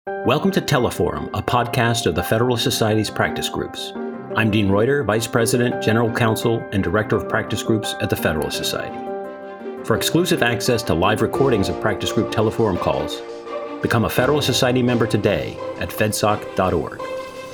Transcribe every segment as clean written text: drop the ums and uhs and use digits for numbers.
Welcome to Teleforum, a podcast of the Federalist Society's practice groups. I'm Dean Reuter, Vice President, General Counsel, and Director of Practice Groups at the Federalist Society. For exclusive access to live recordings of practice group Teleforum calls, become a Federalist Society member today at fedsoc.org.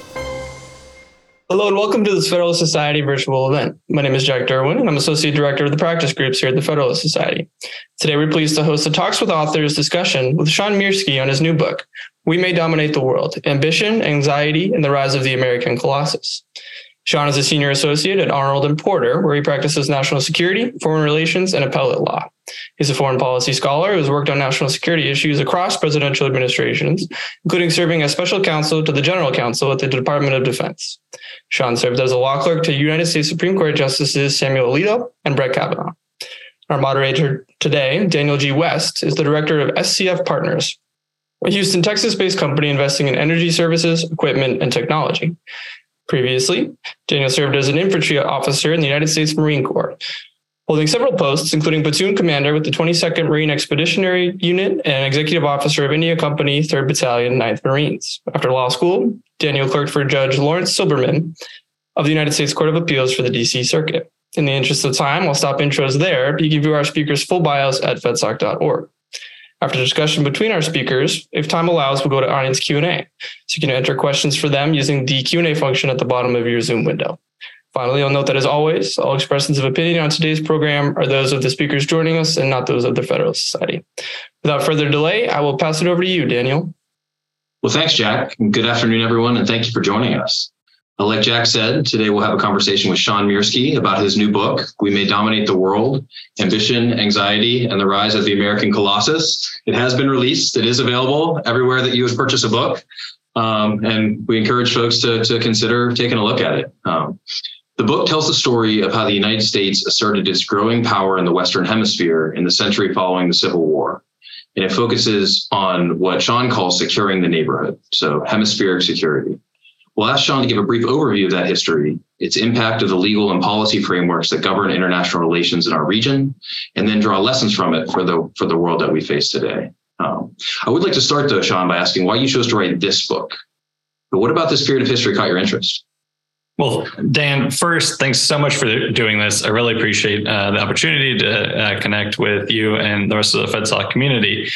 Hello and welcome to this Federalist Society virtual event. My name is Jack Derwin and I'm Associate Director of the Practice Groups here at the Federalist Society. Today we're pleased to host a Talks with Authors discussion with Sean Mirsky on his new book, We May Dominate the World: Ambition, Anxiety, and the Rise of the American Colossus. Sean is a Senior Associate at Arnold & Porter, where he practices national security, foreign relations, and appellate law. He's a foreign policy scholar who has worked on national security issues across presidential administrations, including serving as special counsel to the General Counsel at the Department of Defense. Sean served as a law clerk to United States Supreme Court Justices Samuel Alito and Brett Kavanaugh. Our moderator today, Daniel G. West, is the director of SCF Partners, a Houston, Texas-based company investing in energy services, equipment, and technology. Previously, Daniel served as an infantry officer in the United States Marine Corps, holding several posts, including platoon commander with the 22nd Marine Expeditionary Unit and executive officer of India Company, 3rd Battalion, 9th Marines. After law school, Daniel clerked for Judge Lawrence Silberman of the United States Court of Appeals for the D.C. Circuit. In the interest of time, I'll stop intros there, but you can view our speakers' full bios at fedsoc.org. After discussion between our speakers, if time allows, we'll go to audience Q&A. So you can enter questions for them using the Q&A function at the bottom of your Zoom window. Finally, I'll note that as always, all expressions of opinion on today's program are those of the speakers joining us and not those of the Federalist Society. Without further delay, I will pass it over to you, Daniel. Well, thanks, Jack. Good afternoon, everyone, and thank you for joining us. Like Jack said, today we'll have a conversation with Sean Mirsky about his new book, We May Dominate the World: Ambition, Anxiety, and the Rise of the American Colossus. It has been released. It is available everywhere that you would purchase a book. And we encourage folks to consider taking a look at it. The book tells the story of how the United States asserted its growing power in the Western Hemisphere in the century following the Civil War. And it focuses on what Sean calls securing the neighborhood, so hemispheric security. We'll ask Sean to give a brief overview of that history, its impact of the legal and policy frameworks that govern international relations in our region, and then draw lessons from it for the world that we face today. I would like to start, though, Sean, by asking why you chose to write this book. But what about this period of history caught your interest? Well, Dan, first, thanks so much for doing this. I really appreciate the opportunity to connect with you and the rest of the FedSoc community.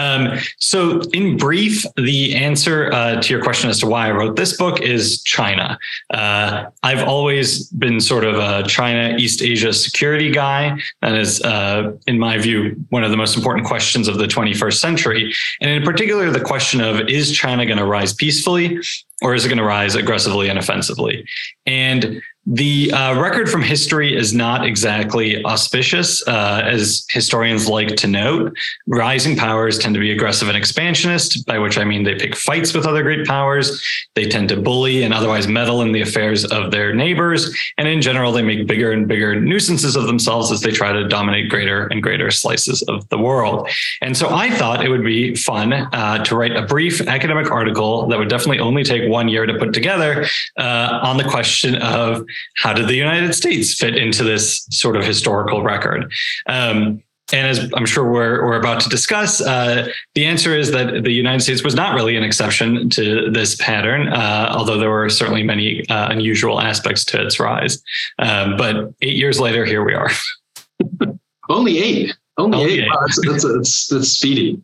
So in brief, the answer to your question as to why I wrote this book is China. I've always been sort of a China, East Asia security guy. That is, in my view, one of the most important questions of the 21st century. And in particular, the question of, is China going to rise peacefully, or is it going to rise aggressively and offensively? And the record from history is not exactly auspicious, as historians like to note. Rising powers tend to be aggressive and expansionist, by which I mean they pick fights with other great powers. They tend to bully and otherwise meddle in the affairs of their neighbors. And in general, they make bigger and bigger nuisances of themselves as they try to dominate greater and greater slices of the world. And so I thought it would be fun to write a brief academic article that would definitely only take 1 year to put together on the question of how did the United States fit into this sort of historical record? And as I'm sure we're about to discuss, the answer is that the United States was not really an exception to this pattern, although there were certainly many unusual aspects to its rise. But 8 years later, here we are. Only eight. Only eight. Wow, that's speedy.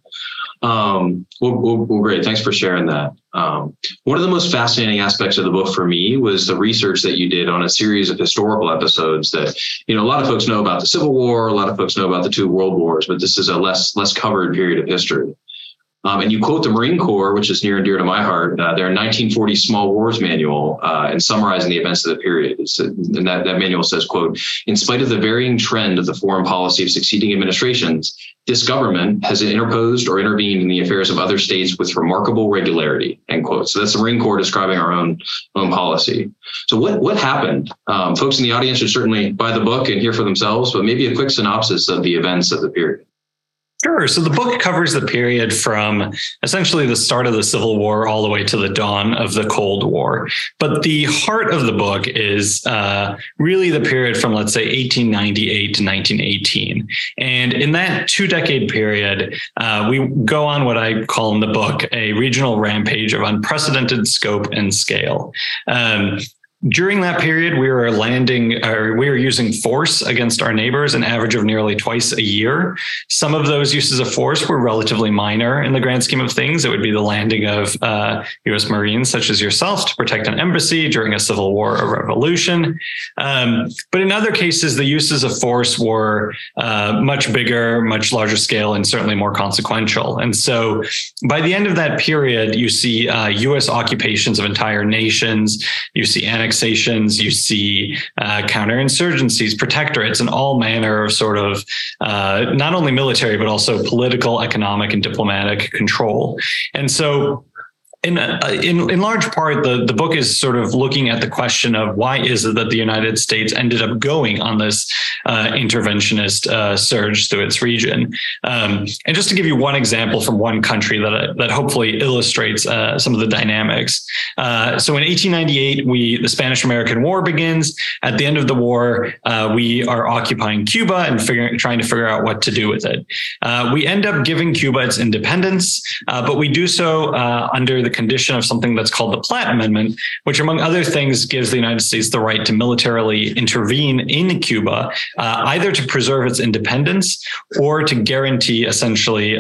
Well, great. Thanks for sharing that. One of the most fascinating aspects of the book for me was the research that you did on a series of historical episodes that, a lot of folks know about the Civil War, a lot of folks know about the two world wars, but this is a less covered period of history. And you quote the Marine Corps, which is near and dear to my heart, their 1940 Small Wars Manual, and summarizing the events of the period. And that manual says, quote, "In spite of the varying trend of the foreign policy of succeeding administrations, this government has interposed or intervened in the affairs of other states with remarkable regularity," end quote. So that's the Marine Corps describing our own policy. So what happened? Folks in the audience should certainly buy the book and hear for themselves, but maybe a quick synopsis of the events of the period. Sure. So the book covers the period from essentially the start of the Civil War all the way to the dawn of the Cold War. But the heart of the book is really the period from, let's say, 1898 to 1918. And in that 2-decade period, we go on what I call in the book a regional rampage of unprecedented scope and scale. During that period, we were using force against our neighbors, an average of nearly twice a year. Some of those uses of force were relatively minor in the grand scheme of things. It would be the landing of U.S. Marines, such as yourself, to protect an embassy during a civil war or revolution. But in other cases, the uses of force were much bigger, much larger scale, and certainly more consequential. And so by the end of that period, you see U.S. occupations of entire nations, you see annexations, you see counterinsurgencies, protectorates, and all manner of sort of not only military, but also political, economic, and diplomatic control. And so in large part, the book is sort of looking at the question of why is it that the United States ended up going on this interventionist surge through its region. And just to give you one example from one country that hopefully illustrates some of the dynamics. So in 1898, the Spanish-American War begins. At the end of the war, we are occupying Cuba and trying to figure out what to do with it. We end up giving Cuba its independence, but we do so under the condition of something that's called the Platt Amendment, which, among other things, gives the United States the right to militarily intervene in Cuba, either to preserve its independence or to guarantee essentially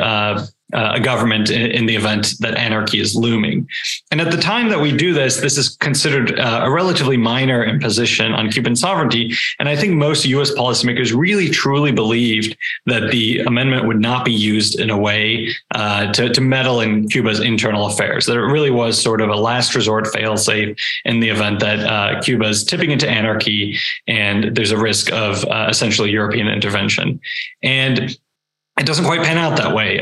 a government in the event that anarchy is looming. And at the time that we do this is considered a relatively minor imposition on Cuban sovereignty. And I think most U.S. policymakers really truly believed that the amendment would not be used in a way to meddle in Cuba's internal affairs, that it really was sort of a last resort fail-safe in the event that Cuba is tipping into anarchy and there's a risk of essentially European intervention. And it doesn't quite pan out that way.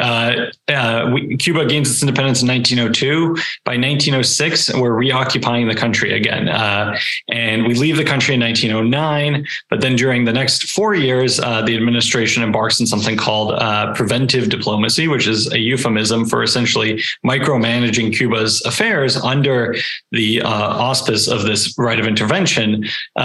Cuba gains its independence in 1902. By 1906, we're reoccupying the country again. And we leave the country in 1909. But then during the next 4 years, the administration embarks on something called preventive diplomacy, which is a euphemism for essentially micromanaging Cuba's affairs under the auspice of this right of intervention.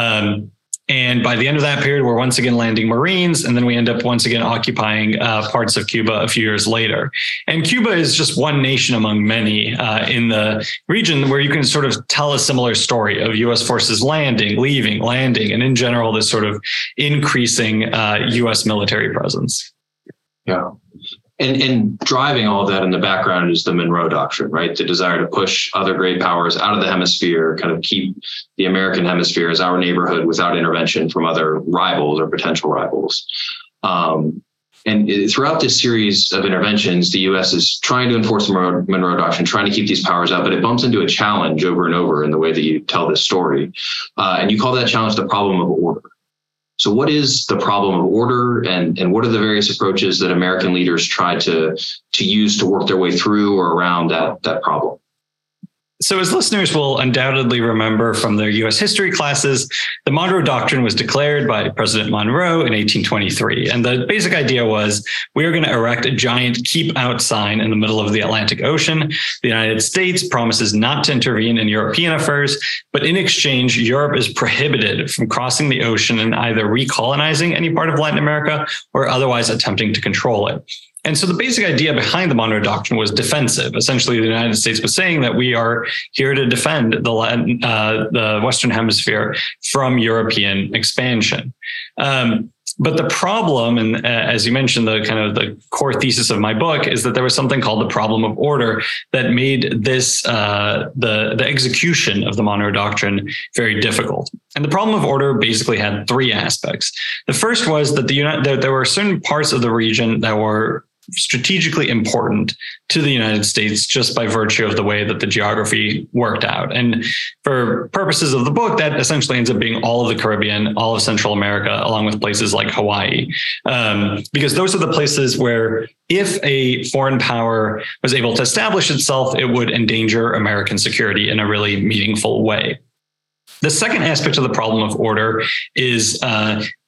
And by the end of that period, we're once again landing Marines, and then we end up once again occupying parts of Cuba a few years later. And Cuba is just one nation among many in the region where you can sort of tell a similar story of U.S. forces landing, leaving, landing, and in general, this sort of increasing U.S. military presence. Yeah. And driving all of that in the background is the Monroe Doctrine, right? The desire to push other great powers out of the hemisphere, kind of keep the American hemisphere as our neighborhood without intervention from other rivals or potential rivals. And throughout this series of interventions, the U.S. is trying to enforce the Monroe Doctrine, trying to keep these powers out, but it bumps into a challenge over and over in the way that you tell this story. And you call that challenge the problem of order. So what is the problem of order, and what are the various approaches that American leaders try to use to work their way through or around that problem? So as listeners will undoubtedly remember from their U.S. history classes, the Monroe Doctrine was declared by President Monroe in 1823. And the basic idea was we are going to erect a giant keep out sign in the middle of the Atlantic Ocean. The United States promises not to intervene in European affairs, but in exchange, Europe is prohibited from crossing the ocean and either recolonizing any part of Latin America or otherwise attempting to control it. And so the basic idea behind the Monroe Doctrine was defensive. Essentially, the United States was saying that we are here to defend the Western Hemisphere from European expansion. But the problem, and as you mentioned, the core thesis of my book is that there was something called the problem of order that made this the execution of the Monroe Doctrine very difficult. And the problem of order basically had three aspects. The first was that there were certain parts of the region that were strategically important to the United States just by virtue of the way that the geography worked out. And for purposes of the book, that essentially ends up being all of the Caribbean, all of Central America, along with places like Hawaii, because those are the places where if a foreign power was able to establish itself, it would endanger American security in a really meaningful way. The second aspect of the problem of order is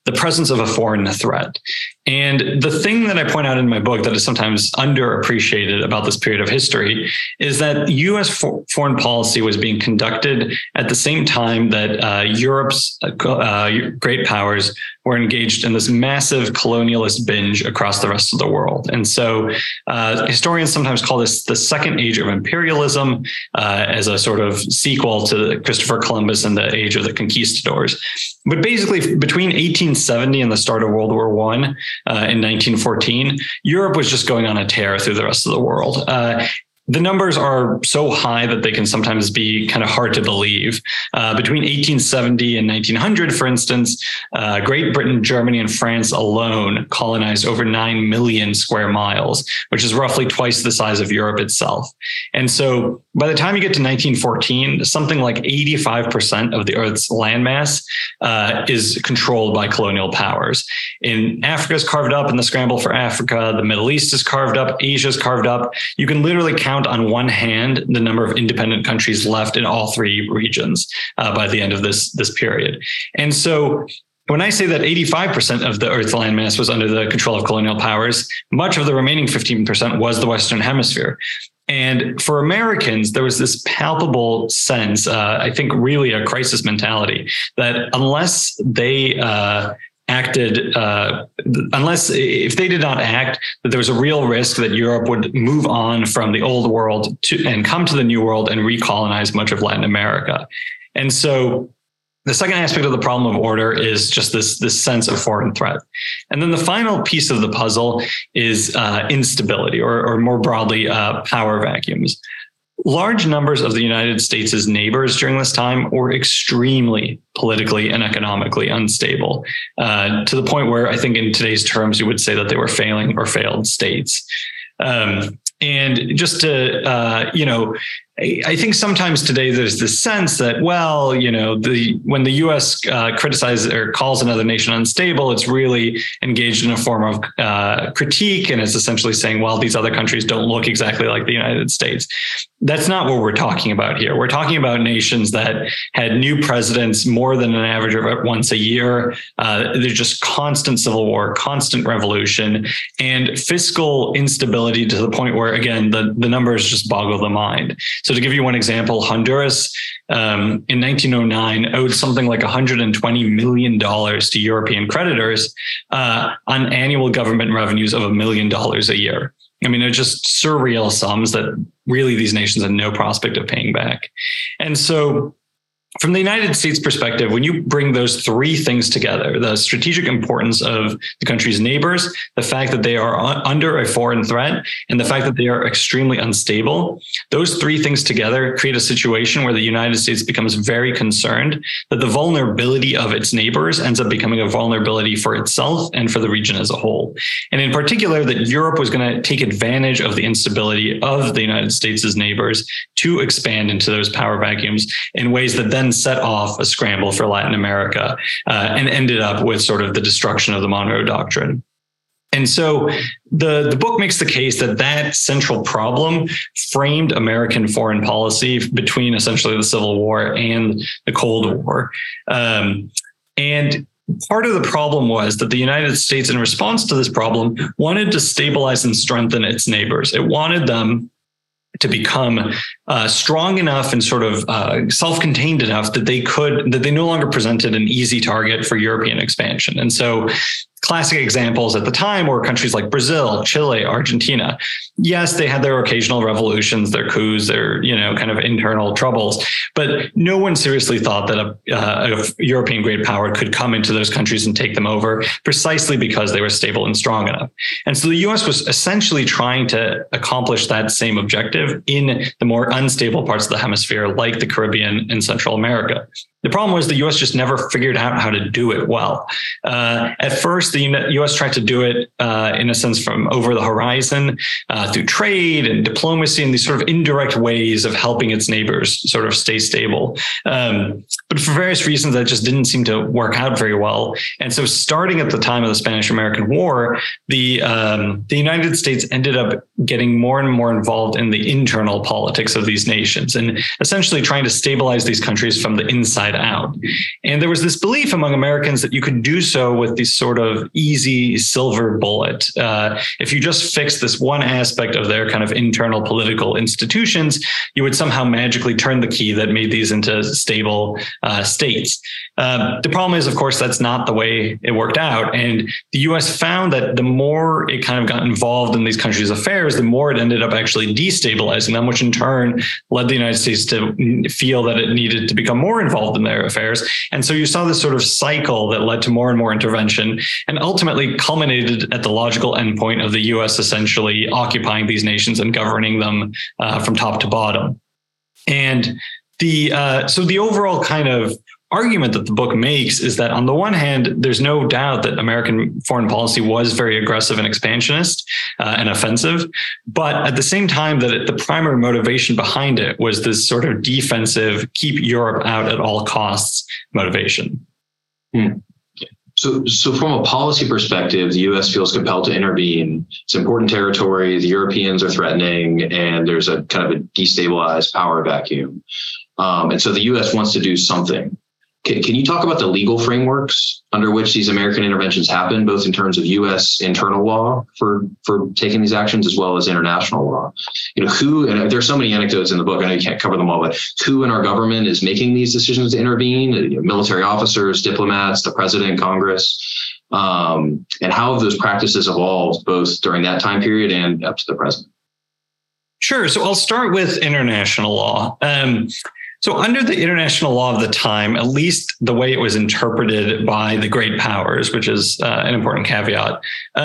the presence of a foreign threat. And the thing that I point out in my book that is sometimes underappreciated about this period of history is that U.S. foreign policy was being conducted at the same time that Europe's great powers were engaged in this massive colonialist binge across the rest of the world. And so historians sometimes call this the second age of imperialism, as a sort of sequel to Christopher Columbus and the age of the conquistadors. But basically, between 1870 and the start of World War I in 1914, Europe was just going on a tear through the rest of the world. The numbers are so high that they can sometimes be kind of hard to believe. Between 1870 and 1900, for instance, Great Britain, Germany, and France alone colonized over 9 million square miles, which is roughly twice the size of Europe itself. And so by the time you get to 1914, something like 85% of the Earth's landmass is controlled by colonial powers. Africa is carved up in the scramble for Africa. The Middle East is carved up. Asia is carved up. You can literally count on one hand the number of independent countries left in all three regions by the end of this period. And so when I say that 85% of the Earth's landmass was under the control of colonial powers, much of the remaining 15% was the Western Hemisphere. And for Americans, there was this palpable sense, I think really a crisis mentality, that unless they if they did not act, that there was a real risk that Europe would move on from the old world and come to the new world and recolonize much of Latin America. And so the second aspect of the problem of order is just this sense of foreign threat. And then the final piece of the puzzle is instability, or more broadly, power vacuums. Large numbers of the United States' neighbors during this time were extremely politically and economically unstable, to the point where I think in today's terms, you would say that they were failing or failed states. And just to, I think sometimes today there's this sense that, well, when the U.S. criticizes or calls another nation unstable, it's really engaged in a form of critique, and it's essentially saying, well, these other countries don't look exactly like the United States. That's not what we're talking about here. We're talking about nations that had new presidents more than an average of once a year. There's just constant civil war, constant revolution, and fiscal instability to the point where, again, the numbers just boggle the mind. So to give you one example, Honduras in 1909 owed something like $120 million to European creditors on annual government revenues of $1 million a year. I mean, they're just surreal sums that really these nations had no prospect of paying back. And so from the United States perspective, when you bring those three things together, the strategic importance of the country's neighbors, the fact that they are under a foreign threat, and the fact that they are extremely unstable, those three things together create a situation where the United States becomes very concerned that the vulnerability of its neighbors ends up becoming a vulnerability for itself and for the region as a whole. And in particular, that Europe was going to take advantage of the instability of the United States' neighbors to expand into those power vacuums in ways that then set off a scramble for Latin America and ended up with sort of the destruction of the Monroe Doctrine. And so the book makes the case that that central problem framed American foreign policy between essentially the Civil War and the Cold War. And part of the problem was that the United States, in response to this problem, wanted to stabilize and strengthen its neighbors. It wanted them to become strong enough and sort of self-contained enough that they no longer presented an easy target for European expansion. And so classic examples at the time were countries like Brazil, Chile, Argentina. Yes, they had their occasional revolutions, their coups, their kind of internal troubles, but no one seriously thought that a European great power could come into those countries and take them over, precisely because they were stable and strong enough. And so the U.S. was essentially trying to accomplish that same objective in the more unstable parts of the hemisphere, like the Caribbean and Central America. The problem was the U.S. just never figured out how to do it well. At first, the U.S. tried to do it in a sense from over the horizon through trade and diplomacy and these sort of indirect ways of helping its neighbors sort of stay stable. But for various reasons, that just didn't seem to work out very well. And so starting at the time of the Spanish-American War, the United States ended up getting more and more involved in the internal politics of these nations and essentially trying to stabilize these countries from the inside out. And there was this belief among Americans that you could do so with this sort of easy silver bullet. If you just fix this one aspect of their kind of internal political institutions, you would somehow magically turn the key that made these into stable states. The problem is, of course, that's not the way it worked out. And the U.S. found that the more it kind of got involved in these countries' affairs, the more it ended up actually destabilizing them, which in turn led the United States to feel that it needed to become more involved in their affairs. And so you saw this sort of cycle that led to more and more intervention and ultimately culminated at the logical endpoint of the U.S. essentially occupying these nations and governing them from top to bottom. And so the overall kind of argument that the book makes is that on the one hand, there's no doubt that American foreign policy was very aggressive and expansionist and offensive, but at the same time that the primary motivation behind it was this sort of defensive, keep Europe out at all costs motivation. So from a policy perspective, the U.S. feels compelled to intervene. It's important territory. The Europeans are threatening, and there's a kind of a destabilized power vacuum. And so the U.S. wants to do something. Can you talk about the legal frameworks under which these American interventions happen, both in terms of U.S. internal law for taking these actions as well as international law? Who, and there's so many anecdotes in the book, I know you can't cover them all, but who in our government is making these decisions to intervene? Military officers, diplomats, the president, Congress, and how have those practices evolved both during that time period and up to the present? Sure. So I'll start with international law. So under the international law of the time, at least the way it was interpreted by the great powers, which is an important caveat,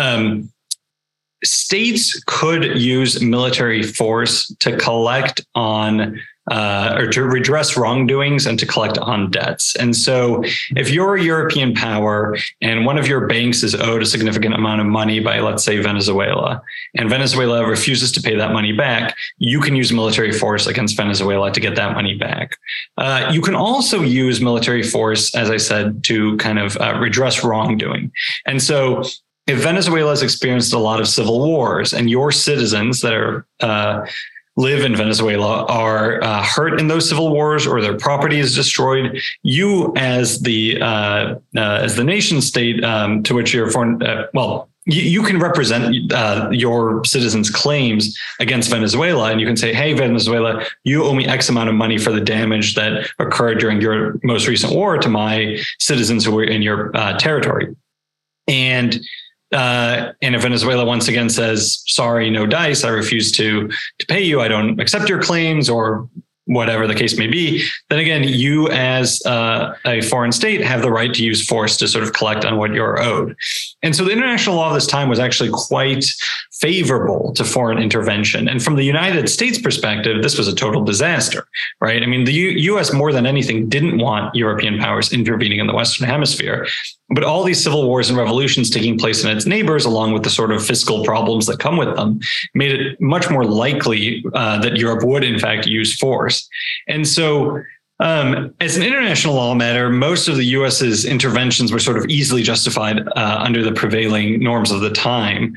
states could use military force to collect on or to redress wrongdoings and to collect on debts. And so if you're a European power and one of your banks is owed a significant amount of money by, let's say, Venezuela, and Venezuela refuses to pay that money back, you can use military force against Venezuela to get that money back. You can also use military force, as I said, to kind of redress wrongdoing. And so if Venezuela has experienced a lot of civil wars and your citizens that are live in Venezuela are hurt in those civil wars or their property is destroyed, you as the nation state to which you're foreign, you can represent your citizens' claims against Venezuela, and you can say, hey, Venezuela, you owe me X amount of money for the damage that occurred during your most recent war to my citizens who were in your territory. And if Venezuela once again says, sorry, no dice, I refuse to pay you, I don't accept your claims, or whatever the case may be, then again, you as a foreign state have the right to use force to sort of collect on what you're owed. And so the international law of this time was actually quite favorable to foreign intervention. And from the United States perspective, this was a total disaster, right? I mean, the U.S. more than anything didn't want European powers intervening in the Western Hemisphere. But all these civil wars and revolutions taking place in its neighbors, along with the sort of fiscal problems that come with them, made it much more likely that Europe would, in fact, use force. And so as an international law matter, most of the U.S.'s interventions were sort of easily justified under the prevailing norms of the time.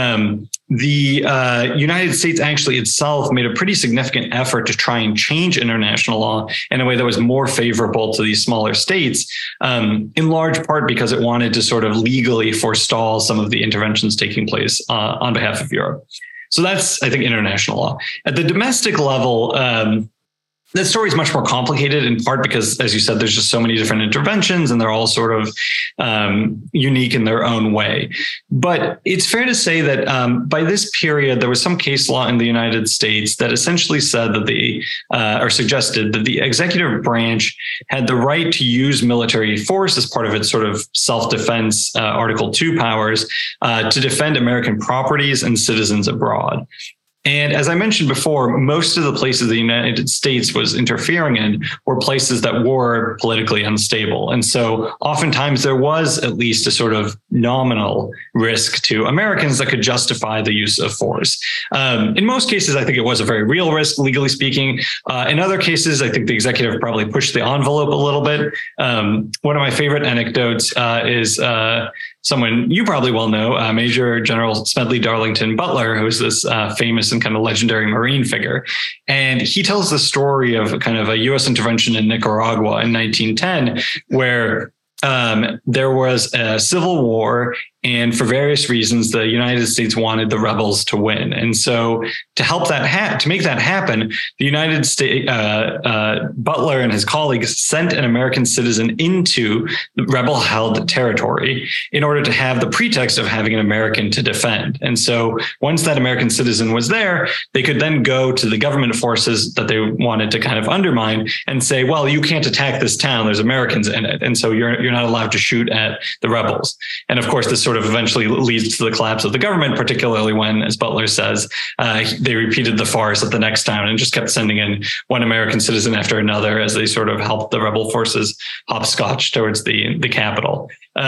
The United States actually itself made a pretty significant effort to try and change international law in a way that was more favorable to these smaller states, in large part because it wanted to sort of legally forestall some of the interventions taking place on behalf of Europe. So that's, I think, international law. At the domestic level, that story is much more complicated, in part because, as you said, there's just so many different interventions and they're all sort of unique in their own way. But it's fair to say that by this period, there was some case law in the United States that essentially said that or suggested that the executive branch had the right to use military force as part of its sort of self-defense Article 2 powers to defend American properties and citizens abroad. And as I mentioned before, most of the places the United States was interfering in were places that were politically unstable. And so oftentimes there was at least a sort of nominal risk to Americans that could justify the use of force. In most cases, I think it was a very real risk, legally speaking. In other cases, I think the executive probably pushed the envelope a little bit. One of my favorite anecdotes is someone you probably well know, Major General Smedley Darlington Butler, who's this famous and kind of legendary Marine figure. And he tells the story of kind of a U.S. intervention in Nicaragua in 1910, where there was a civil war, and for various reasons, the United States wanted the rebels to win. And so to help that to make that happen, the United States, Butler and his colleagues sent an American citizen into the rebel-held territory in order to have the pretext of having an American to defend. And so once that American citizen was there, they could then go to the government forces that they wanted to kind of undermine and say, well, you can't attack this town. There's Americans in it. And so you're not allowed to shoot at the rebels. And of course, this sort of eventually leads to the collapse of the government, particularly when, as Butler says, they repeated the farce at the next town and just kept sending in one American citizen after another as they sort of helped the rebel forces hopscotch towards the capital.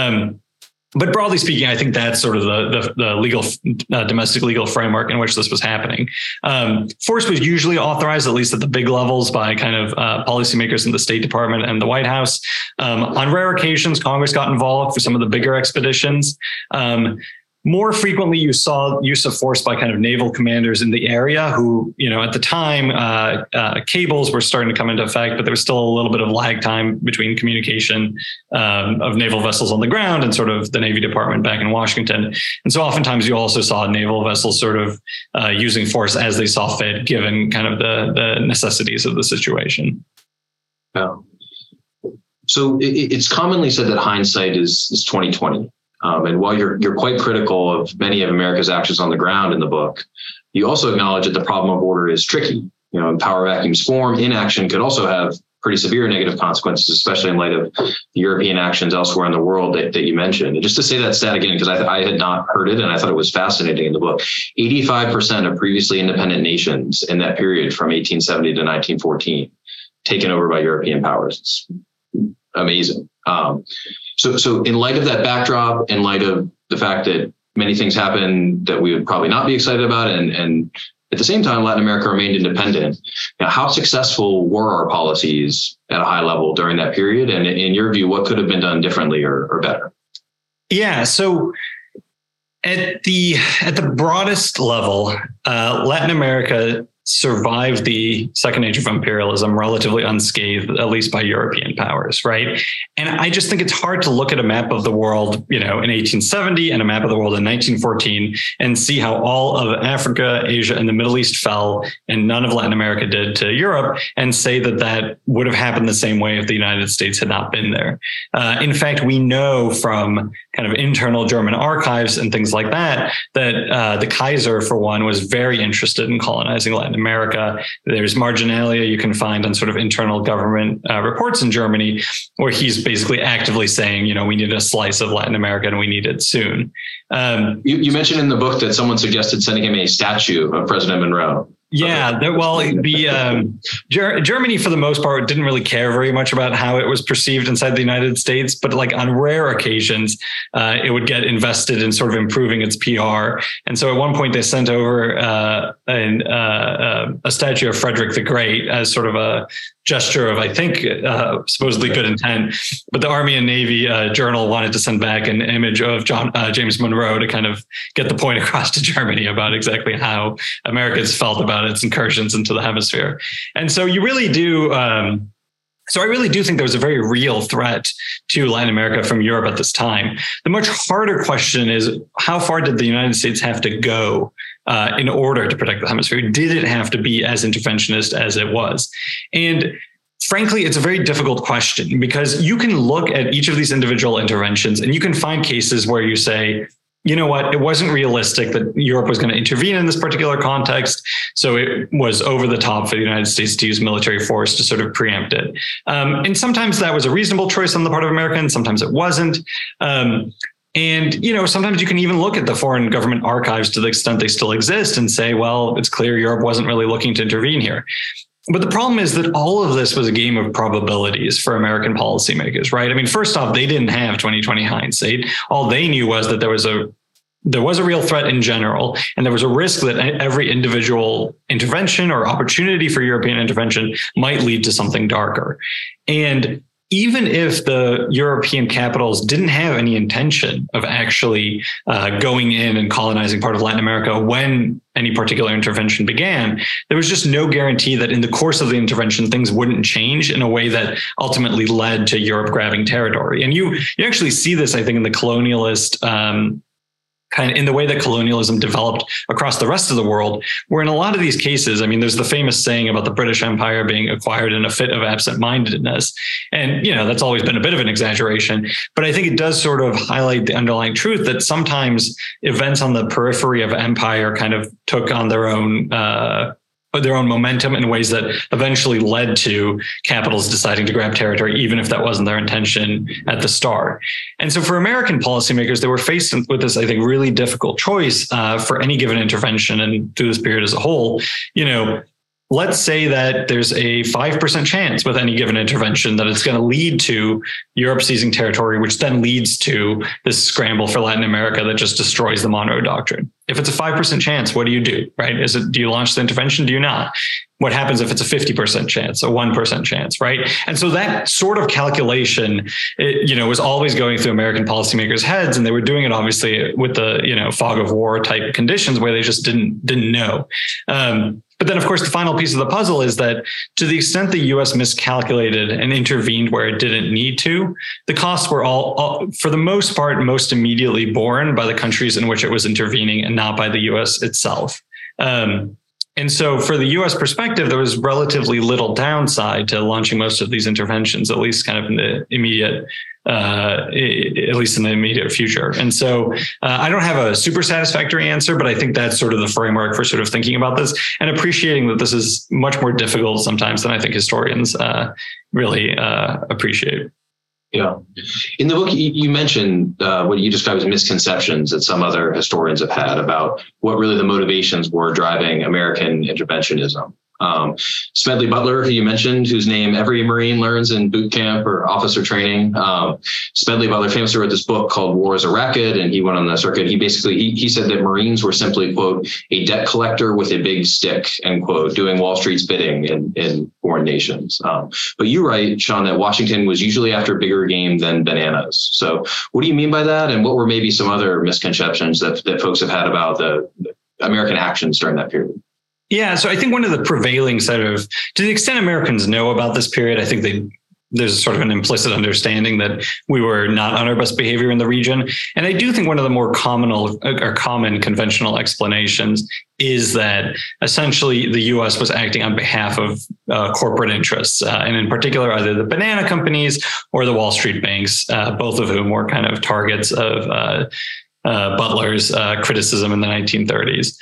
But broadly speaking, I think that's sort of the legal, domestic legal framework in which this was happening. Force was usually authorized, at least at the big levels, by kind of policymakers in the State Department and the White House. On rare occasions, Congress got involved for some of the bigger expeditions. More frequently, you saw use of force by kind of naval commanders in the area who, at the time, cables were starting to come into effect, but there was still a little bit of lag time between communication of naval vessels on the ground and sort of the Navy Department back in Washington. And so oftentimes you also saw naval vessels sort of using force as they saw fit, given kind of the necessities of the situation. Yeah. So it's commonly said that hindsight is 20/20. And while you're quite critical of many of America's actions on the ground in the book, you also acknowledge that the problem of order is tricky. Power vacuums form. Inaction could also have pretty severe negative consequences, especially in light of the European actions elsewhere in the world that you mentioned. And just to say that stat again, because I had not heard it and I thought it was fascinating in the book, 85% of previously independent nations in that period from 1870 to 1914 taken over by European powers. It's amazing. So in light of that backdrop, in light of the fact that many things happen that we would probably not be excited about, and at the same time, Latin America remained independent, how successful were our policies at a high level during that period? And in your view, what could have been done differently or better? Yeah, so at the broadest level, Latin America survived the second age of imperialism relatively unscathed, at least by European powers, right? And I just think it's hard to look at a map of the world, in 1870 and a map of the world in 1914 and see how all of Africa, Asia, and the Middle East fell and none of Latin America did to Europe and say that would have happened the same way if the United States had not been there. In fact, we know from kind of internal German archives and things like that the Kaiser, for one, was very interested in colonizing Latin America. There's marginalia you can find on sort of internal government reports in Germany, where he's basically actively saying, we need a slice of Latin America and we need it soon. You mentioned in the book that someone suggested sending him a statue of President Monroe. Yeah, Germany, for the most part, didn't really care very much about how it was perceived inside the United States. But like on rare occasions, it would get invested in sort of improving its PR. And so at one point, they sent over a statue of Frederick the Great as sort of a gesture of, I think, supposedly good intent. But the Army and Navy Journal wanted to send back an image of James Monroe to kind of get the point across to Germany about exactly how Americans felt about its incursions into the hemisphere. And so you really do. So I really do think there was a very real threat to Latin America from Europe at this time. The much harder question is, how far did the United States have to go in order to protect the hemisphere? Did it have to be as interventionist as it was? And frankly, it's a very difficult question, because you can look at each of these individual interventions and you can find cases where you say, you know what, it wasn't realistic that Europe was going to intervene in this particular context. So it was over the top for the United States to use military force to sort of preempt it. And sometimes that was a reasonable choice on the part of America, and sometimes it wasn't. And, sometimes you can even look at the foreign government archives to the extent they still exist and say, well, it's clear Europe wasn't really looking to intervene here. But the problem is that all of this was a game of probabilities for American policymakers, right? I mean, first off, they didn't have 20/20 hindsight. All they knew was that there was a real threat in general, and there was a risk that every individual intervention or opportunity for European intervention might lead to something darker. And even if the European capitals didn't have any intention of actually going in and colonizing part of Latin America when any particular intervention began, there was just no guarantee that in the course of the intervention, things wouldn't change in a way that ultimately led to Europe grabbing territory. And you actually see this, I think, in the colonialist kind of in the way that colonialism developed across the rest of the world, where in a lot of these cases, I mean, there's the famous saying about the British Empire being acquired in a fit of absent-mindedness. And, that's always been a bit of an exaggeration, but I think it does sort of highlight the underlying truth that sometimes events on the periphery of empire kind of took on their own momentum in ways that eventually led to capitals deciding to grab territory, even if that wasn't their intention at the start. And so for American policymakers, they were faced with this, I think, really difficult choice for any given intervention and through this period as a whole. Let's say that there's a 5% chance with any given intervention that it's going to lead to Europe seizing territory, which then leads to this scramble for Latin America that just destroys the Monroe Doctrine. If it's a 5% chance, what do you do, right? Do you launch the intervention? Do you not? What happens if it's a 50% chance, a 1% chance, right? And so that sort of calculation, was always going through American policymakers' heads, and they were doing it obviously with the, fog of war type conditions where they just didn't know. But then, of course, the final piece of the puzzle is that to the extent the U.S. miscalculated and intervened where it didn't need to, the costs were all, for the most part, most immediately borne by the countries in which it was intervening and not by the U.S. itself. And so for the U.S. perspective, there was relatively little downside to launching most of these interventions, at least kind of in the immediate future. And so I don't have a super satisfactory answer, but I think that's sort of the framework for sort of thinking about this and appreciating that this is much more difficult sometimes than I think historians really appreciate. Yeah. In the book, you mentioned what you described as misconceptions that some other historians have had about what really the motivations were driving American interventionism. Smedley Butler, who you mentioned, whose name every Marine learns in boot camp or officer training. Smedley Butler famously wrote this book called War is a Racket, and he went on the circuit. He said that Marines were simply, quote, a debt collector with a big stick, end quote, doing Wall Street's bidding in foreign nations. But you write, Sean, that Washington was usually after bigger game than bananas. So what do you mean by that? And what were maybe some other misconceptions that folks have had about the American actions during that period? Yeah, so I think one of the prevailing to the extent Americans know about this period, I think there's sort of an implicit understanding that we were not on our best behavior in the region. And I do think one of the more common conventional explanations is that essentially the U.S. was acting on behalf of corporate interests, and in particular, either the banana companies or the Wall Street banks, both of whom were kind of targets of Butler's criticism in the 1930s.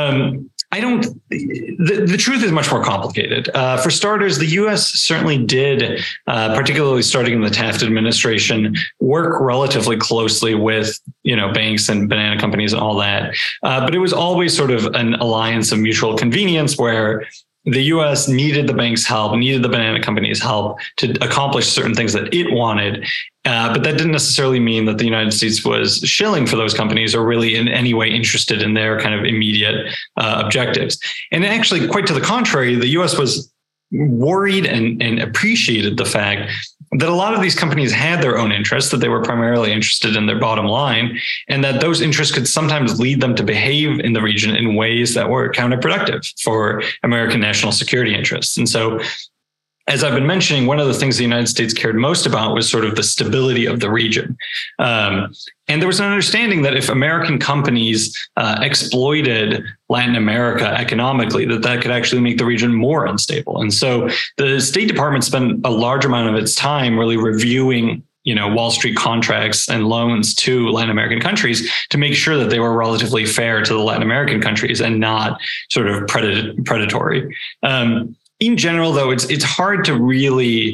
The truth is much more complicated. For starters, the U.S. certainly did, particularly starting in the Taft administration, work relatively closely with, banks and banana companies and all that. But it was always sort of an alliance of mutual convenience where the U.S. needed the bank's help, needed the banana company's help to accomplish certain things that it wanted. But that didn't necessarily mean that the United States was shilling for those companies or really in any way interested in their kind of immediate objectives. And actually, quite to the contrary, the U.S. was worried and appreciated the fact that a lot of these companies had their own interests, that they were primarily interested in their bottom line, and that those interests could sometimes lead them to behave in the region in ways that were counterproductive for American national security interests. And so, as I've been mentioning, one of the things the United States cared most about was sort of the stability of the region. And there was an understanding that if American companies exploited Latin America economically, that could actually make the region more unstable. And so the State Department spent a large amount of its time really reviewing Wall Street contracts and loans to Latin American countries to make sure that they were relatively fair to the Latin American countries and not sort of predatory. In general, though, it's hard to really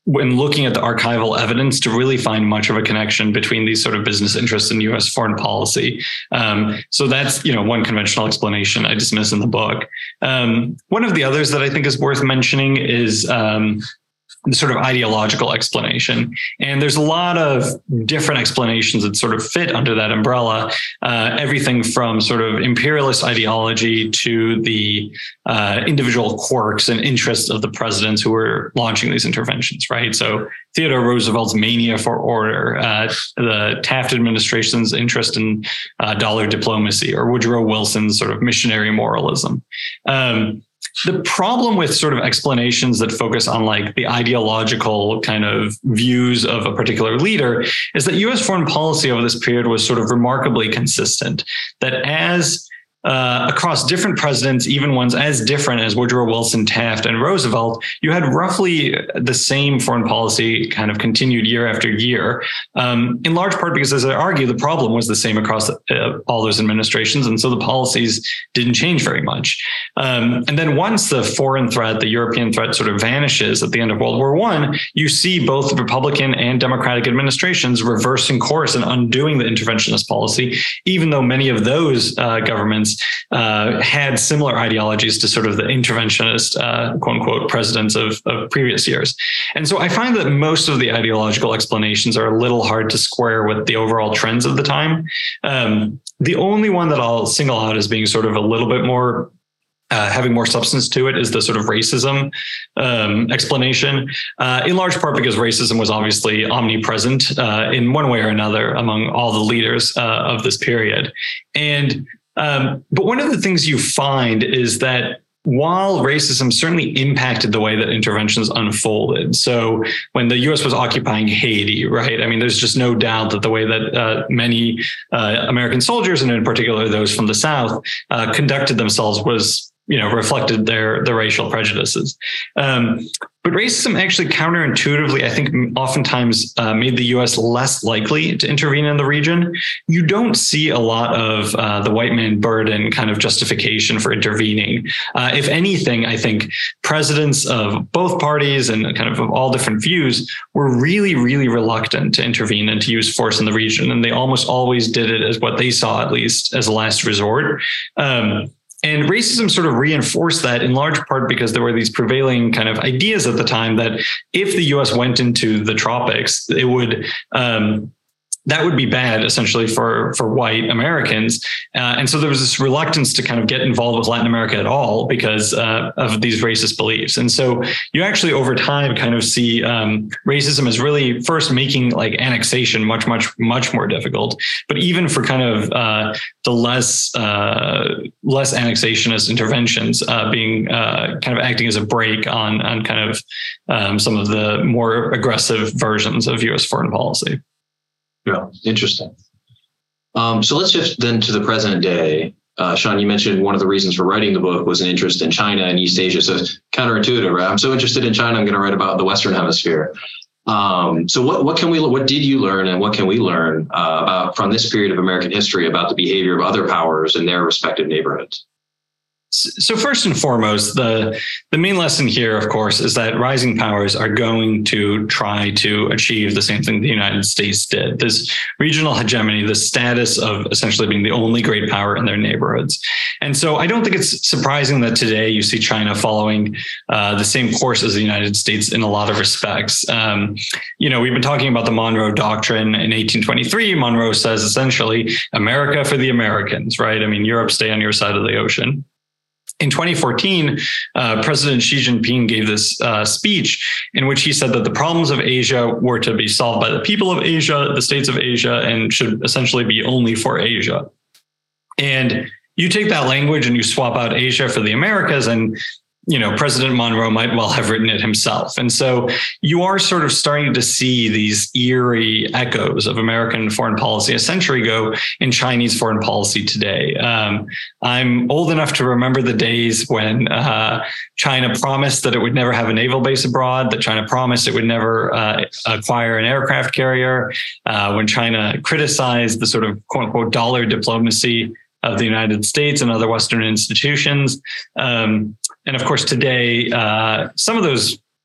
when looking at the archival evidence to really find much of a connection between these sort of business interests and U.S. foreign policy. So that's, one conventional explanation I dismiss in the book. One of the others that I think is worth mentioning is the sort of ideological explanation. And there's a lot of different explanations that sort of fit under that umbrella, everything from sort of imperialist ideology to the individual quirks and interests of the presidents who were launching these interventions, right? So Theodore Roosevelt's mania for order, the Taft administration's interest in dollar diplomacy, or Woodrow Wilson's sort of missionary moralism. The problem with sort of explanations that focus on like the ideological kind of views of a particular leader is that U.S. foreign policy over this period was sort of remarkably consistent, that as across different presidents, even ones as different as Woodrow Wilson, Taft, and Roosevelt, you had roughly the same foreign policy kind of continued year after year, in large part because, as I argue, the problem was the same across all those administrations. And so the policies didn't change very much. And then once the foreign threat, the European threat sort of vanishes at the end of World War I, you see both the Republican and Democratic administrations reversing course and undoing the interventionist policy, even though many of those governments had similar ideologies to sort of the interventionist, quote unquote, presidents of previous years. And so I find that most of the ideological explanations are a little hard to square with the overall trends of the time. The only one that I'll single out as being sort of a little bit more having more substance to it is the sort of racism explanation, in large part because racism was obviously omnipresent in one way or another among all the leaders of this period. And but one of the things you find is that while racism certainly impacted the way that interventions unfolded, so when the U.S. was occupying Haiti, right? I mean, there's just no doubt that the way that many American soldiers, and in particular those from the South, conducted themselves was, reflected their racial prejudices. But racism actually counterintuitively, I think, oftentimes made the U.S. less likely to intervene in the region. You don't see a lot of the white man burden kind of justification for intervening. If anything, I think presidents of both parties and kind of all different views were really, really reluctant to intervene and to use force in the region. And they almost always did it as what they saw, at least, as a last resort. And racism sort of reinforced that in large part because there were these prevailing kind of ideas at the time that if the U.S. went into the tropics, it would that would be bad essentially for white Americans. And so there was this reluctance to kind of get involved with Latin America at all because of these racist beliefs. And so you actually over time kind of see racism as really first making like annexation much more difficult. But even for kind of the less annexationist interventions being kind of acting as a brake on kind of some of the more aggressive versions of U.S. foreign policy. Yeah, interesting. So let's shift then to the present day. Sean, you mentioned one of the reasons for writing the book was an interest in China and East Asia. So counterintuitive, right? I'm so interested in China, I'm going to write about the Western Hemisphere. So what did you learn and what can we learn about from this period of American history about the behavior of other powers in their respective neighborhoods? So first and foremost, the main lesson here, of course, is that rising powers are going to try to achieve the same thing the United States did. This regional hegemony, the status of essentially being the only great power in their neighborhoods. And so I don't think it's surprising that today you see China following the same course as the United States in a lot of respects. We've been talking about the Monroe Doctrine in 1823. Monroe says essentially America for the Americans, right? I mean, Europe, stay on your side of the ocean. In 2014, President Xi Jinping gave this speech in which he said that the problems of Asia were to be solved by the people of Asia, the states of Asia, and should essentially be only for Asia. And you take that language and you swap out Asia for the Americas, and President Monroe might well have written it himself. And so you are sort of starting to see these eerie echoes of American foreign policy a century ago in Chinese foreign policy today. I'm old enough to remember the days when China promised that it would never have a naval base abroad, that China promised it would never acquire an aircraft carrier, when China criticized the sort of quote unquote dollar diplomacy of the United States and other Western institutions. And of course, today, some of those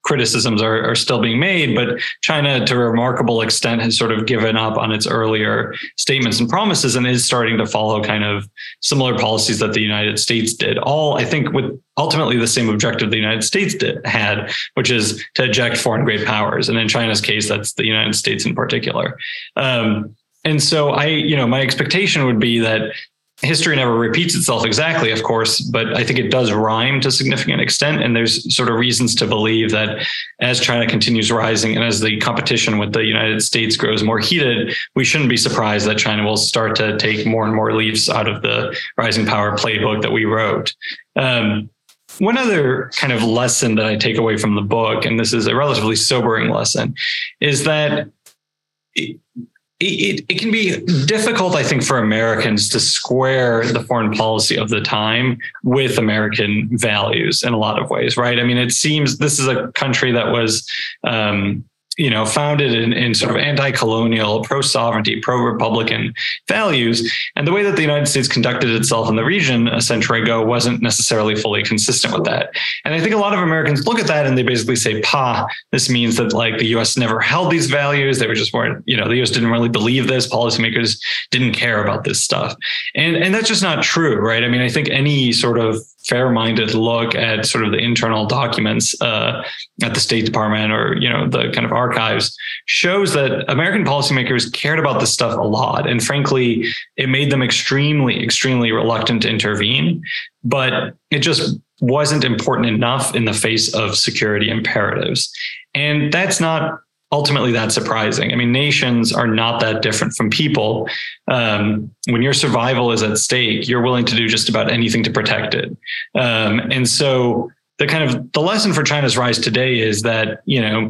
criticisms are still being made, but China, to a remarkable extent, has sort of given up on its earlier statements and promises and is starting to follow kind of similar policies that the United States did. All, I think, with ultimately the same objective the United States had, which is to eject foreign great powers. And in China's case, that's the United States in particular. And so my expectation would be that history never repeats itself exactly, of course, but I think it does rhyme to a significant extent. And there's sort of reasons to believe that as China continues rising and as the competition with the United States grows more heated, we shouldn't be surprised that China will start to take more and more leaves out of the rising power playbook that we wrote. One other kind of lesson that I take away from the book, and this is a relatively sobering lesson, is that it can be difficult, I think, for Americans to square the foreign policy of the time with American values in a lot of ways, right? I mean, it seems this is a country that was, founded in sort of anti-colonial, pro-sovereignty, pro-Republican values. And the way that the United States conducted itself in the region a century ago wasn't necessarily fully consistent with that. And I think a lot of Americans look at that and they basically say, this means that like the US never held these values. They were just weren't, the US didn't really believe this. Policymakers didn't care about this stuff. And that's just not true, right? I mean, I think any sort of fair-minded look at sort of the internal documents at the State Department or, the kind of archives shows that American policymakers cared about this stuff a lot. And frankly, it made them extremely, extremely reluctant to intervene, but it just wasn't important enough in the face of security imperatives. And that's not ultimately that surprising. I mean, nations are not that different from people. When your survival is at stake, you're willing to do just about anything to protect it. And so the lesson for China's rise today is that,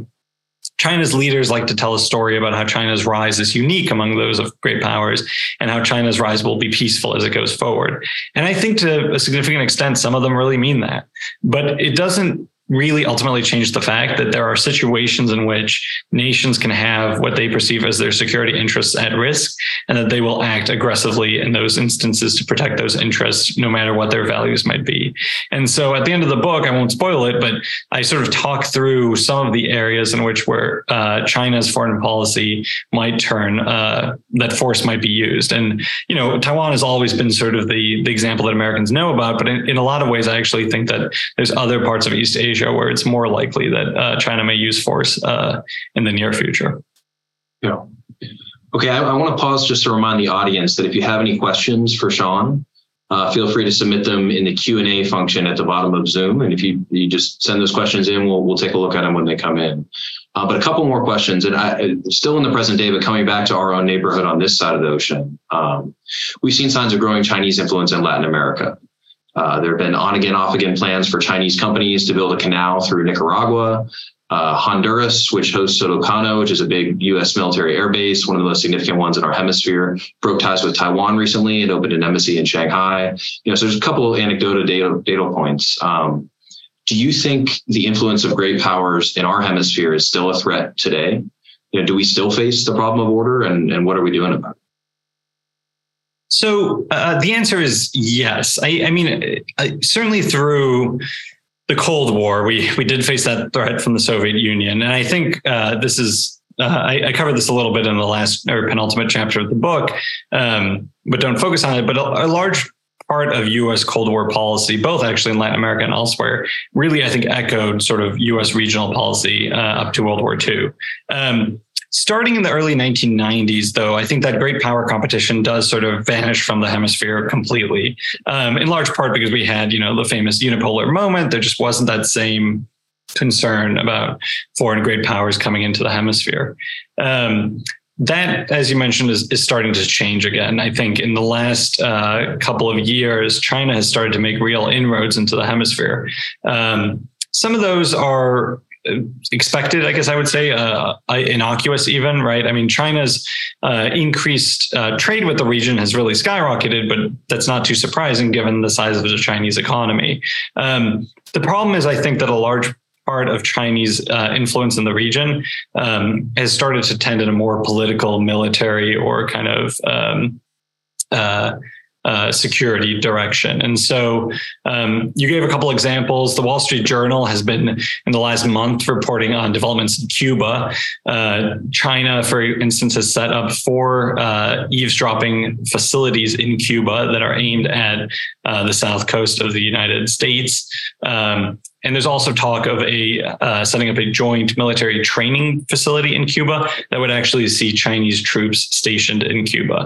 China's leaders like to tell a story about how China's rise is unique among those of great powers and how China's rise will be peaceful as it goes forward. And I think to a significant extent, some of them really mean that, but it doesn't really ultimately change the fact that there are situations in which nations can have what they perceive as their security interests at risk, and that they will act aggressively in those instances to protect those interests, no matter what their values might be. And so at the end of the book, I won't spoil it, but I sort of talk through some of the areas in which where China's foreign policy might turn, that force might be used. And, Taiwan has always been sort of the example that Americans know about, but in a lot of ways, I actually think that there's other parts of East Asia where it's more likely that China may use force in the near future. Yeah. Okay, I want to pause just to remind the audience that if you have any questions for Sean, feel free to submit them in the Q&A function at the bottom of Zoom. And if you just send those questions in, we'll take a look at them when they come in. But a couple more questions, and still in the present day, but coming back to our own neighborhood on this side of the ocean. We've seen signs of growing Chinese influence in Latin America. There have been on-again, off-again plans for Chinese companies to build a canal through Nicaragua. Honduras, which hosts Sotocano, which is a big U.S. military air base, one of the most significant ones in our hemisphere, broke ties with Taiwan recently and opened an embassy in Shanghai. So there's a couple of anecdotal data points. Do you think the influence of great powers in our hemisphere is still a threat today? Do we still face the problem of order, and what are we doing about it? So the answer is yes. I mean, certainly through the Cold War, we did face that threat from the Soviet Union. And I think this is, I covered this a little bit in the last or penultimate chapter of the book, but don't focus on it. But a large part of U.S. Cold War policy, both actually in Latin America and elsewhere, really, I think, echoed sort of U.S. regional policy up to World War II. Starting in the early 1990s, though, I think that great power competition does sort of vanish from the hemisphere completely, in large part because we had, the famous unipolar moment. There just wasn't that same concern about foreign great powers coming into the hemisphere. That, as you mentioned, is starting to change again. I think in the last couple of years, China has started to make real inroads into the hemisphere. Some of those are expected, I guess I would say, innocuous even, right? I mean, China's increased trade with the region has really skyrocketed, but that's not too surprising given the size of the Chinese economy. The problem is, I think, that a large part of Chinese influence in the region has started to tend in a more political, military, or kind of security direction. And so you gave a couple examples. The Wall Street Journal has been in the last month reporting on developments in Cuba. China, for instance, has set up 4 eavesdropping facilities in Cuba that are aimed at the south coast of the United States. And there's also talk of setting up a joint military training facility in Cuba that would actually see Chinese troops stationed in Cuba.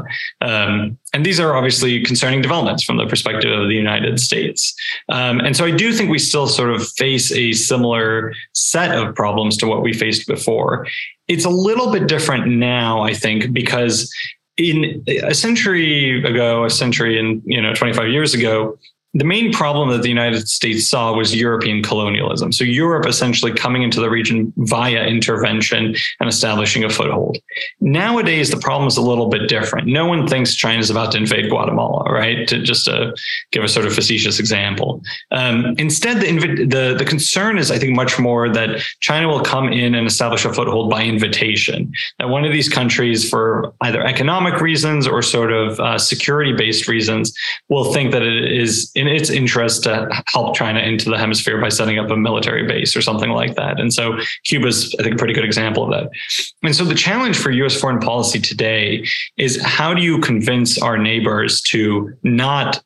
And these are obviously concerning developments from the perspective of the United States. And so I do think we still sort of face a similar set of problems to what we faced before. It's a little bit different now, I think, because in a century and 25 years ago, the main problem that the United States saw was European colonialism. So Europe essentially coming into the region via intervention and establishing a foothold. Nowadays, the problem is a little bit different. No one thinks China's about to invade Guatemala, right? To give a sort of facetious example. Instead, the concern is, I think, much more that China will come in and establish a foothold by invitation. That one of these countries, for either economic reasons or sort of security-based reasons, will think that it is in its interest to help China into the hemisphere by setting up a military base or something like that. And so Cuba's, I think, a pretty good example of that. And so the challenge for U.S. foreign policy today is, how do you convince our neighbors to not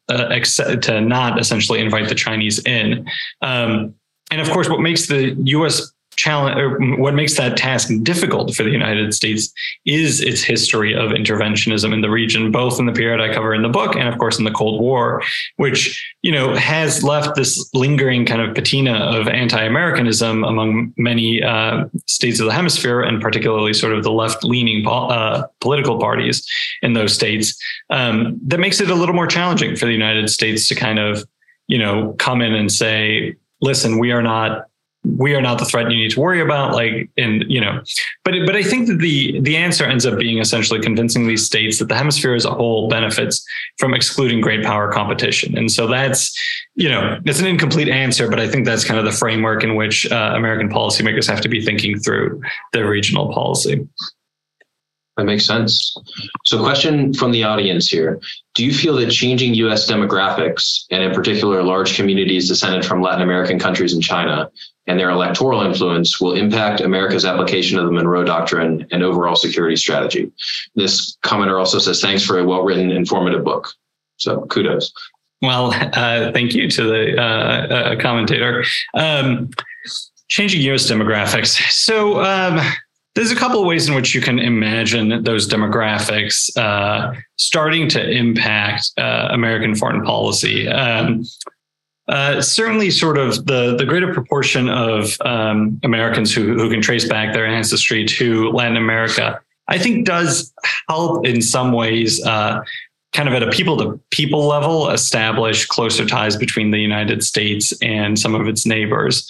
essentially invite the Chinese in? And of course, what makes the U.S. challenge, or what makes that task difficult for the United States, is its history of interventionism in the region, both in the period I cover in the book and, of course, in the Cold War, which, has left this lingering kind of patina of anti-Americanism among many states of the hemisphere, and particularly sort of the left-leaning political parties in those states. That makes it a little more challenging for the United States to kind of, come in and say, listen, we are not the threat you need to worry about. But I think that the answer ends up being essentially convincing these states that the hemisphere as a whole benefits from excluding great power competition. And so that's, it's an incomplete answer, but I think that's kind of the framework in which American policymakers have to be thinking through their regional policy. That makes sense. So, question from the audience here. Do you feel that changing U.S. demographics, and in particular large communities descended from Latin American countries and China, and their electoral influence will impact America's application of the Monroe Doctrine and overall security strategy? This commenter also says, thanks for a well-written, informative book. So kudos. Well, thank you to the commentator. Changing U.S. demographics. So there's a couple of ways in which you can imagine those demographics starting to impact American foreign policy. Certainly sort of the greater proportion of Americans who can trace back their ancestry to Latin America, I think does help in some ways kind of at a people-to-people level establish closer ties between the United States and some of its neighbors.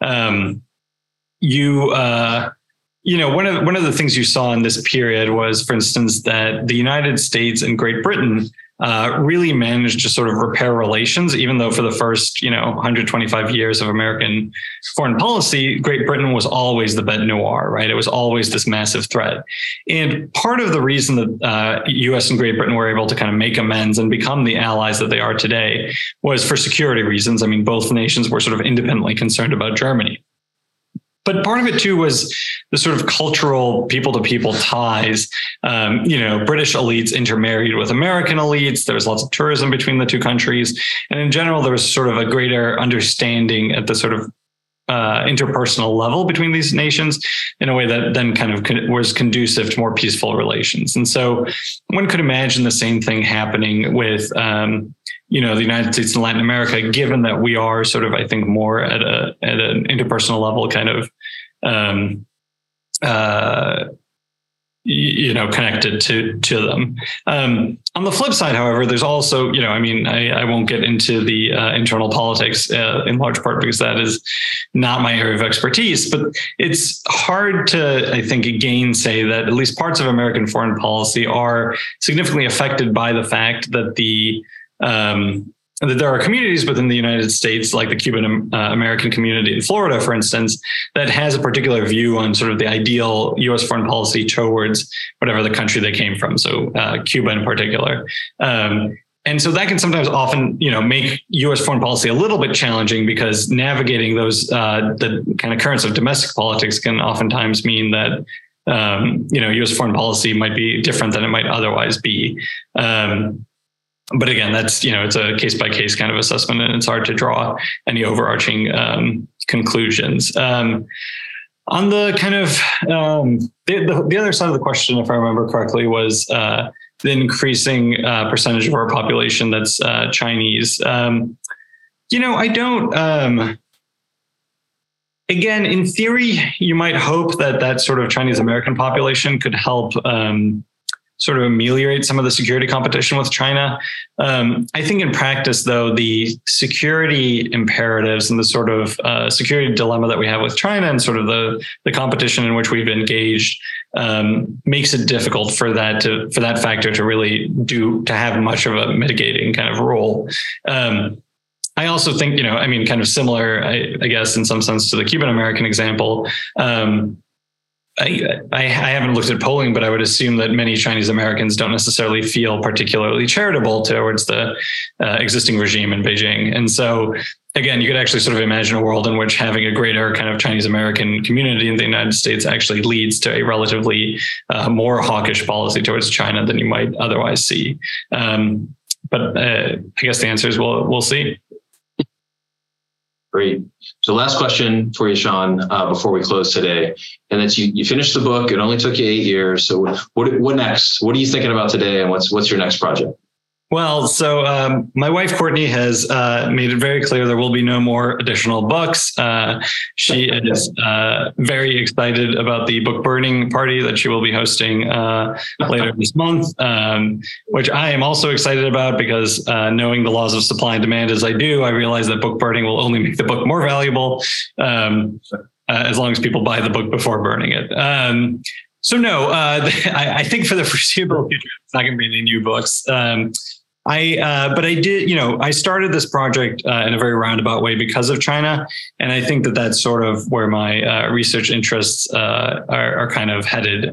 One of the things you saw in this period was, for instance, that the United States and Great Britain really managed to sort of repair relations, even though for the first, 125 years of American foreign policy, Great Britain was always the bête noire, right? It was always this massive threat. And part of the reason that U.S. and Great Britain were able to kind of make amends and become the allies that they are today was for security reasons. I mean, both nations were sort of independently concerned about Germany. But part of it, too, was the sort of cultural people-to-people ties. British elites intermarried with American elites. There was lots of tourism between the two countries. And in general, there was sort of a greater understanding at the sort of interpersonal level between these nations in a way that then kind of was conducive to more peaceful relations. And so one could imagine the same thing happening with the United States and Latin America, given that we are sort of, I think, more at an interpersonal level kind of, connected to them. On the flip side, however, there's also, I won't get into the internal politics in large part because that is not my area of expertise, but it's hard to, I think, gainsay that at least parts of American foreign policy are significantly affected by the fact that that there are communities within the United States, like the Cuban American community in Florida, for instance, that has a particular view on sort of the ideal U.S. foreign policy towards whatever the country they came from. So Cuba in particular. And so that can sometimes often, make U.S. foreign policy a little bit challenging, because navigating those the kind of currents of domestic politics can oftentimes mean that U.S. foreign policy might be different than it might otherwise be. But again, that's it's a case by case kind of assessment, and it's hard to draw any overarching conclusions. On the kind of the other side of the question, if I remember correctly, was the increasing percentage of our population that's Chinese. I don't. Again, in theory, you might hope that sort of Chinese American population could help sort of ameliorate some of the security competition with China. I think in practice, though, the security imperatives and the sort of security dilemma that we have with China and sort of the competition in which we've engaged makes it difficult for that factor to really to have much of a mitigating kind of role. I also think, kind of similar, I guess, in some sense to the Cuban American example. I haven't looked at polling, but I would assume that many Chinese Americans don't necessarily feel particularly charitable towards the existing regime in Beijing. And so, again, you could actually sort of imagine a world in which having a greater kind of Chinese American community in the United States actually leads to a relatively more hawkish policy towards China than you might otherwise see. But I guess the answer is we'll see. Great. So last question for you, Sean, before we close today. And that's you finished the book. It only took you 8 years. So what next? What are you thinking about today? And what's your next project? Well, so my wife, Courtney, has made it very clear there will be no more additional books. She is very excited about the book burning party that she will be hosting later this month, which I am also excited about, because knowing the laws of supply and demand as I do, I realize that book burning will only make the book more valuable as long as people buy the book before burning it. So no, I think for the foreseeable future, it's not going to be any new books. But I did, I started this project in a very roundabout way because of China. And I think that that's sort of where my research interests are kind of headed.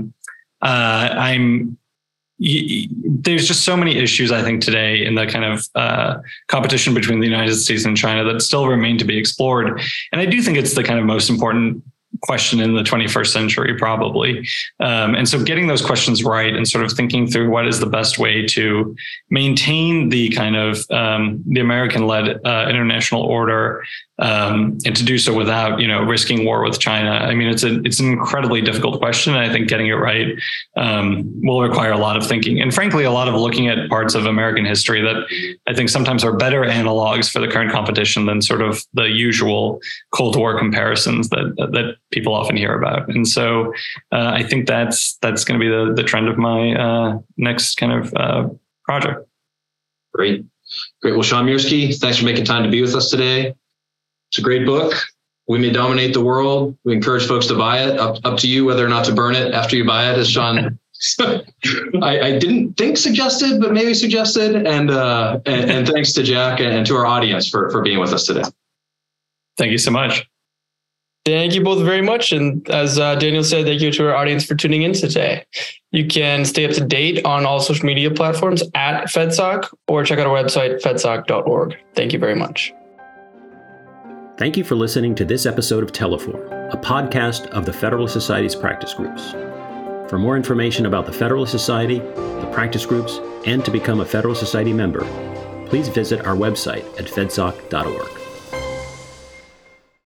There's just so many issues, I think, today in the kind of competition between the United States and China that still remain to be explored. And I do think it's the kind of most important question in the 21st century, probably. And so getting those questions right and sort of thinking through what is the best way to maintain the kind of the American-led international order, and to do so without, risking war with China. I mean, it's an incredibly difficult question. And I think getting it right will require a lot of thinking, and frankly, a lot of looking at parts of American history that I think sometimes are better analogs for the current competition than sort of the usual Cold War comparisons that people often hear about. And so I think that's going to be the trend of my next kind of project. Great. Well, Sean Mirsky, thanks for making time to be with us today. It's a great book. We May Dominate the World. We encourage folks to buy it. Up to you whether or not to burn it after you buy it, as Sean I didn't think suggested, but maybe suggested. And thanks to Jack and to our audience for being with us today. Thank you so much. Thank you both very much. And as Daniel said, thank you to our audience for tuning in today. You can stay up to date on all social media platforms at FedSoc, or check out our website, fedsoc.org. Thank you very much. Thank you for listening to this episode of Teleform, a podcast of the Federalist Society's practice groups. For more information about the Federalist Society, the practice groups, and to become a Federalist Society member, please visit our website at fedsoc.org.